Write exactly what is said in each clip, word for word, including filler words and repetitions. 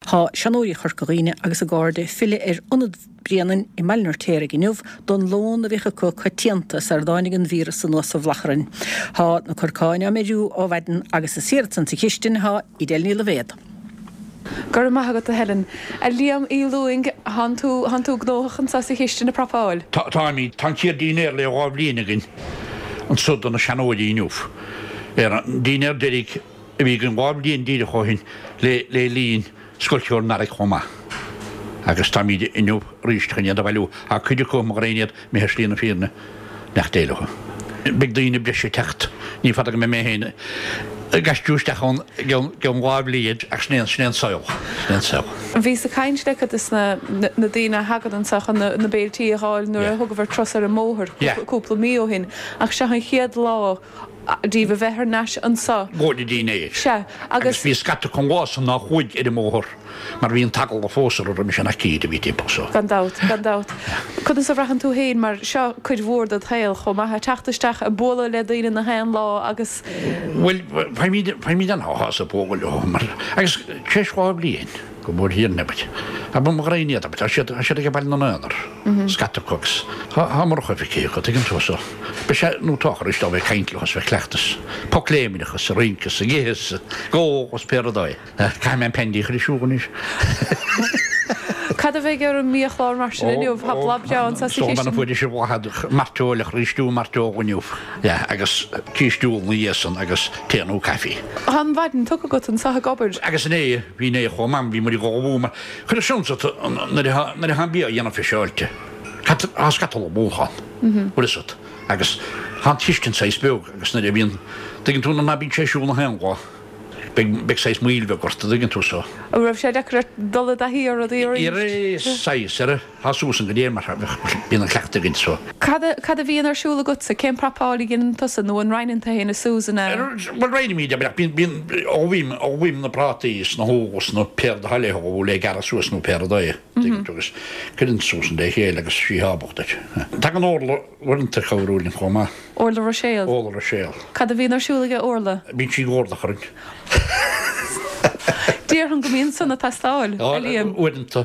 Tá seanóí chorcaíine agus a gáde fille ar unad brianan i meilnartéir giniuh don lón a bheitcha co chatianta ar dáinnig an vírus san nos a bhlacharin. Tá na corcáine méú ó bhaiden agus a siirtan sa chiistin há idéilní le bhéad. Gur maithagad a Helen. A Liam í luing han tú han tú gnóchan sa sa chiistin na propáil. Tá mí tan tíir dínéir le gá blionigin an sud an na seanóí inniuh. Er dínéir derig a bhí an gá blion díide chohin le le líon scoilteoir nar chomá. Agus tá míide inniuh ríistchaine a bhú a chuidir com mar réiad mé slíonna fíne nach déilecha. Big daoine bre sé techt ní fad me mé héine. Gasúisteachán gan gháblíiad ach snéan snéan saoil snéan saoil. Bhí sa caiint le is na na daoine hagad an sachan na na béiltíí aáil nuair a thugah tros ar a móthir cúpla mío hin ach se an chiad lá díomh bheithar neis an sa. Góda díine Se agus bhí scata chun ghásan nach chuid ar a móthir mar bhíon tagal a fósar ar me se nach cíad a bhí timpá. Gandát gandát. Chud is a bhrahan tú héin mar seo chuid mhór a thail chum maithe teachtaisteach a bóla le daoine na hain lá agus Well, Pa mí an háás a bógail ó mar agus céisá blion go mór hir nebit. A bu mar réiad a sé sé go bail na nánar scatacox. Tá mar chu fi go gin tú. Be sé nó táchar is bheith caiintlechas bheith cleachtas. Pocléimichas a rincas a ggéhas gógus pedáid. Cai me pendí chu siúganis. Cad a bheith ar an míochlár mar sinniuh ha labdeán sa Stóna fuidir sé bhhad marteolach ríistú marteóganiuh. Ja, agus cíistúil na dhéasan agus téanú caí. Han bhaiden tu go an sa gobir. Agus né hí né chomam bhí mar gáhúma. Chir siúnsa na han bí a dhéanana fiáilte. Tá scatal bóchan bu is agus han tiistin seis beg agus na bhíon gin túna na bín séisiúna heá. Big seis míl bheith gorta gin tú seo. A raibh sé deacrat dola a hí ar a dí I ré seis ar hasúsan go dé mar bíon an cleachta gin seo. Cad a bhíon arsúla go sa cén prapáí gin tusa nó an reinanta héna Susanna. Well réine mí bíon óhím óhím na prátaís na hógus na peir heilethó le gar suas nó peirdáid tugus chun Susan dé chéile agus sí hábachta. Tá an orla bhainta choúlinn chomá. Orla Roséal. Orla Roséal. Cad a bhíon arsúlaige orla. Bín sí górda churin. Dír an gomíon sanna tastáil Liam. Uanta.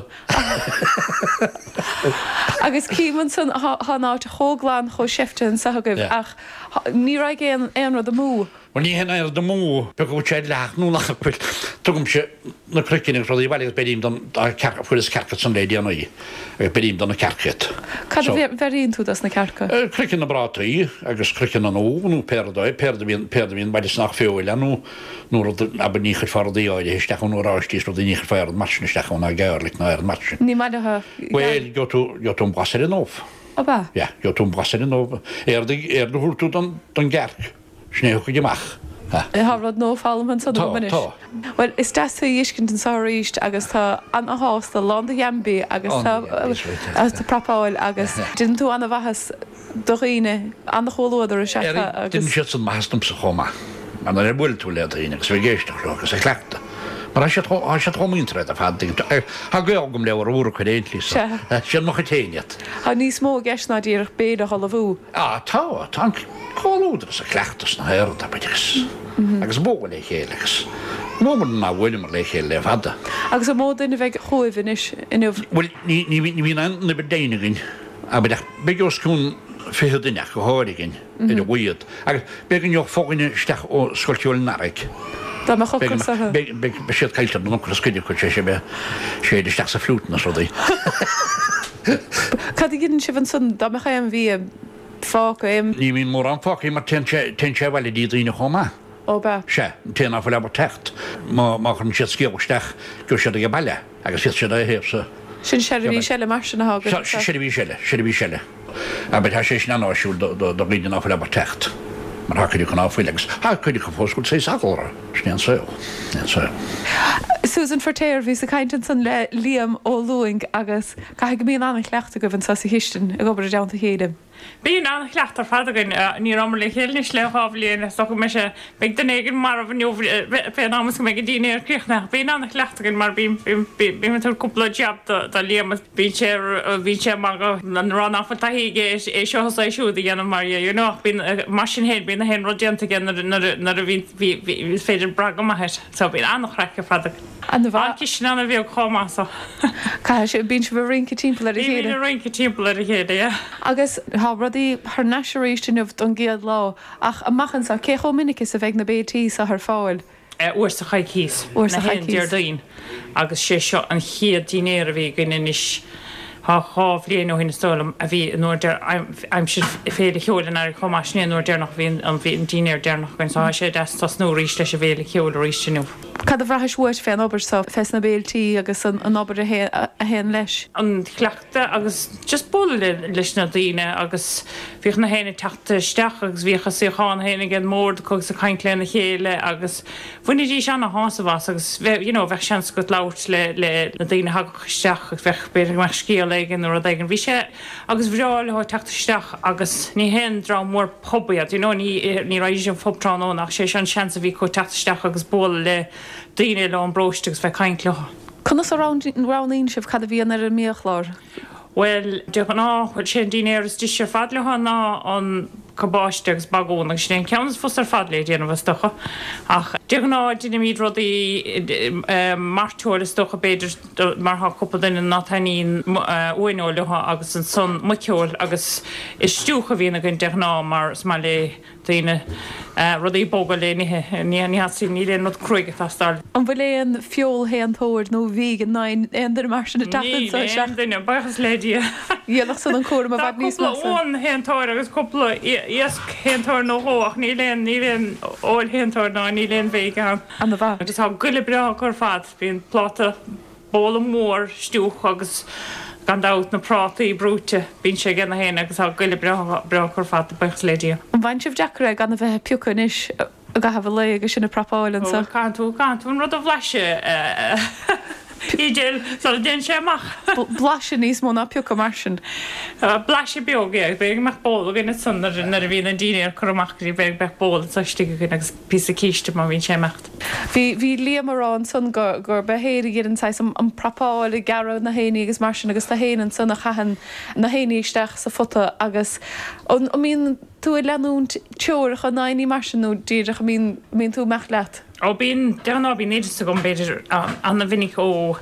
Agus címan san há náte thógláán cho siftain sa goibh ach ní ra géan éanra a mú. Well ní hen ar do mú pe go sé leach nó nach chuil tugum se na crucinnig ro í bhil bedím fu is cecha san léí aní bedím don na cerchet. Cad bheíonn tú as na cerca? Crucin na brataí agus crucin an ónú perdáid per per bhíon bailile nach féil anú nó a níchar fardaíáid héisteach an órátí ro ní fear matneisteach na geirlik na ar mat. Ní meidethe? Well go tú jo tún brasir in nóf. Abba? Ja, jo tún brasir in nóf. Er er de húrtú don gerc. Snéú go geach. Harrod nó fáman san dominis. Well, is de dhéiscint an sáíist agus tá an aásta Landa Jembi agus tá prapáil agus din tú anna bhechas doghine an choóidir a se. Din si an meastom sa choma. An er bhfuil tú le aine agus bhgéisteach agus é chleachta. Mar sé sé thomíntre a fading. Ha gom le úra chu éintlí sé noch téinead. Tá níos mó geisna díach béad a hall bhú. Á tá tá choúidir sa chleachtas na héir a beidir. Agus bóga le chéalagus. Nó ná bhfuil mar le chéile le fada. Agus a móduna bheith choimhanis inmh. Well ní bhí an na bedéinegin a beúsún fé duineach go háirigin i a bhuiad. agus begin jo fóginine steach ó scoilteúil naric. Tá cho be siad caiilte nó go scuidir chu sé sé be séidir steach sa flútna rodí. Cad ginn si an sun dá cha an bhí fá éim. Ní hín mór an fáí mar ten sé bhile dí íine chomá. Ó be? Se téanana fu lebar techt má chun siad scéosteach go siad go bailile agus si sé héobsa. Sin sehí seile mar sin na sé bhí seile sé bhí seile. A be sé sin anáisiúil do riidir á lebar techt. Mar ha chuidir chun áfuilegus. Ha chuidir go fósúil sé sagalra snéan saoil. Susan Fortéir hí a caiintin san le Liam ó Luing agus cai go míon anna chleachta go bhann sa hiistin a gobar a deanta chéadam. Bíon an chleachtar fadagan ní ramar le chéil níos le hábhlíon so me se be den éigen mar bhniu fé námas go mé go dtíine cruchna. Bíon an chleachtagan mar bí tú cúpla jab dá líamas bí sé bhí sé mar an rán áfatáige é seo é siúda dhéanam mar you know bín mar sin héad bína hen rodénta gan nar a bhí féidir braga maithir so bíon annach reice fadag. An bhá sin anna bhíh chomása. Cai sé bín se bh rinca timppla a chéile. Bhí rinca timppla a chéile. Agus hábradí th naisiéisisiúmh don géad lá ach amachchan sa cécho minic is a bheith na B T sa th fáil. Uair sa chaicís Uair sa chaicís daon agus sé seo an chiad dinéir a bhí gine níos há chábhlíon ó hinna stólam a bhí nóir aim si féle cheolalan ar chomáisné nóir dénach bhíon an bhí an dinéir dénach goin sa sé de tá snú ríéis leis a bhéle cheola ríéisisiú. Cad a bhreithis bhéin obair sa fes na B T agus an obair a hen leis. An chleachta agus just bóla leis na daine agus bhíoh na héna teachta isteach agus bhíocha suáin héna gin mór chugus sa caiinléna chéile agus bhuiine dí seanna hásamhás agus bheith sean go lát le le na daine hagaisteach agus bheith beidir mar scíal éigen nó aigen bhí sé agus bhráil le teachta isteach agus ní hen rá mór pobiad ní ní ra sin fobtránónach sé sean sean a bhí chu teachta isteach agus bóla le daine le an bróistegus bheith caiintleo. Conas aránín sibh cad a bhíon ar an míochlár? Well, de ná chuil sé daine is tí sé fadleá ná an cabáistegus bagónach sin ceannas fus ar fadla déanamh stocha ach de ná duine míad rudaí marúir is stocha beidir marth cúpla duine nátaín uinólatha agus an son muceol agus is stúcha bhíonna gon de ná mar má le daine rudaí bóga lénithe ní sin ní léon nó cruige festáil. An bhfuil éon fiol héantóir nó bhí an nain éonidir mar sin na tatain duine bachas lédí. Dhéanach san an cuam a bhd níos ón héantáir agus cúpla Ias héantóir nó hóach ní léon ní léon óil héantóir ná ní léon bhéige an bhá. Agus tá guile breá chu fad bíon pláta bóla mór stúch agus gan dat na prátaí brúte bín sé gan na héana agus tá guile breá chu fad bechas lédí. An bhain sibh deacra gan a bheith piúcanis a gahabh le agus sinna propáil sa. Canú canún rud a bhleise. Ídéil sal den sé amach. Blaise níos mó na piúca mar sin. Blaise beoga beag meach ból gine sunnar nar a bhíon an díine chumachí beag beh ból saiste gin agus pí cíiste má bhín sé mecht. Bhí bhí líamarrán sun gur gur behéir gin an an propáil i garad na héine agus mar sin agus na héanaan san na chahan na héanaíisteach sa fota agus an mín tú leanún teúir chu naí mar sinú díireach mín mín tú meach leat. Ó bín dená bí néidir gom beidir anna vinnig ó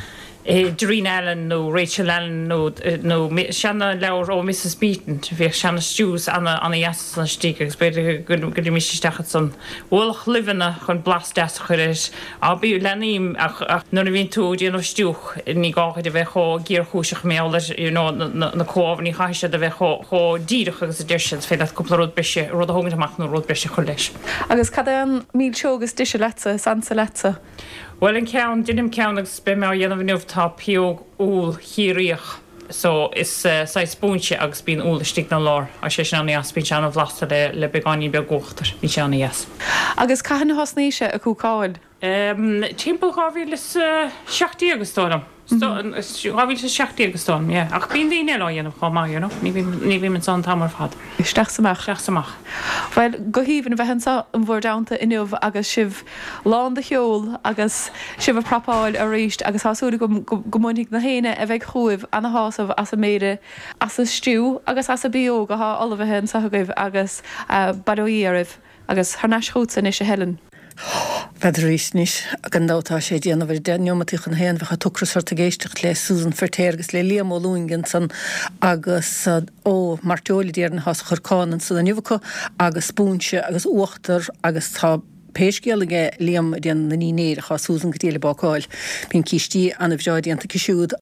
Doreen Allen nó Rachel Allen nó seanna leir ó Missus Beaton bhíh seanna stús anna anna jaas an stíí agus beidir go misistechad san bhlach livanna chun blas de chuiris a bíú leníim ach nuair a bhín tú déanamh stúch ní gáchaid a bheith cho gíorchúiseach méallir na cómh ní chaise a bheith cho díireach agus a deirsin fé le cúpla rud beise rud a thugann amach nó rud beise chu leis. Agus cad an míl seogus diise leta sansa leta. Well in ceann dunim ceannagus be mé dhéanamh nuamhtá peog úl chiíoch so is uh, sa spúnse agus bín úlastig na lár a sé sin anna bín seanna bhlasta le le beáí be gochttar bhí seanna yes. Agus caihanna hosníise a cúáil? Um, timppla gáhí is uh, seachtaí agus tólam. Ráhíil sa seachtaí agus tóm, ach bíon daine le dhéanamh chomá ní bhí man san tamar fad. Isteach samach Isteach samach. Weil go híhann bheithansa an bhór damta inniuh agus sibh lán de cheol agus sibh a propáil a ríist agus hasúla go munig na héine a bheith chuibh anna hásamh as a méide as a stú agus as a bío go há olah hen sa goibh agus baróíaribh agus thnáisútsan is a helen. Beidir rísnis a gandátá sé déanamh deneomatíchan héan bheitcha tucrasarta géisteach le Susan Fertéir agus le Liam O'Lúingin san agus ó marteolaí déarna has churcánan san aniuhacha agus spúnse agus uachtar agus tá péisgealige Liam déan na nínéirecha Susan go déala bácáil. Bhín cíistí anna bhráidíanta cisiúd